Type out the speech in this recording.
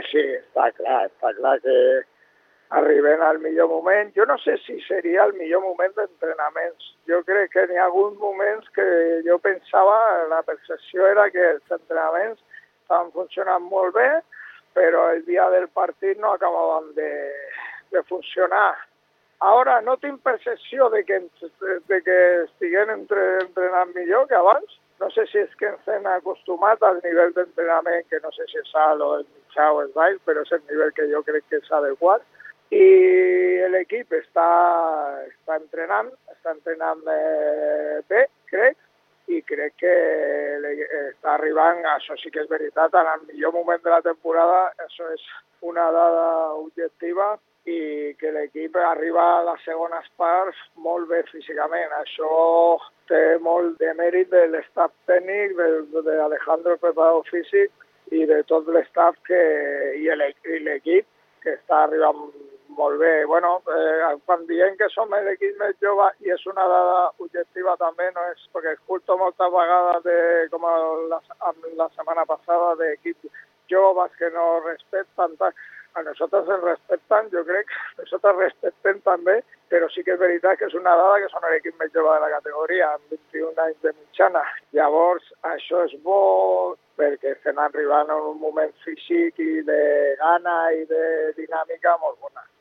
sí, està clar que arriben al millor moment. Jo no sé si seria el millor moment d'entrenaments. Jo crec que n'hi ha alguns moments que jo pensava, la percepció era que els entrenaments estaven funcionant molt bé, però el dia del partit no acabaven de funcionar. Ara no tinc percepció de que estiguem entrenant millor que abans. No sé si és que ens hem acostumat al nivell d'entrenament, que no sé si és alt o el mitjà o el baix, però és el nivell que jo crec que és adequat. I l'equip està entrenant bé, crec, i crec que està arribant, això sí que és veritat, en el millor moment de la temporada, això és una dada objectiva, i que l'equip arriba a les segones parts molt bé físicament. Això té molt de mèrit de l'estaf tècnic, d'Alejandro, el preparador físic, i de tot l'estaf i l'equip, que està arribant molt bé. Bueno, quan diem que som l'equip més jove, i és una dada objectiva també, no és perquè escolto moltes vegades, com la setmana passada, d'equips joves que no respecten, a nosaltres ens respecten, jo crec que nosaltres respectem també, però sí que és veritat que és una dada que són l'equip més jove de la categoria, amb 21 anys de mitjana. Llavors, això és bo perquè estem arribant en un moment físic i de gana i de dinàmica molt bona.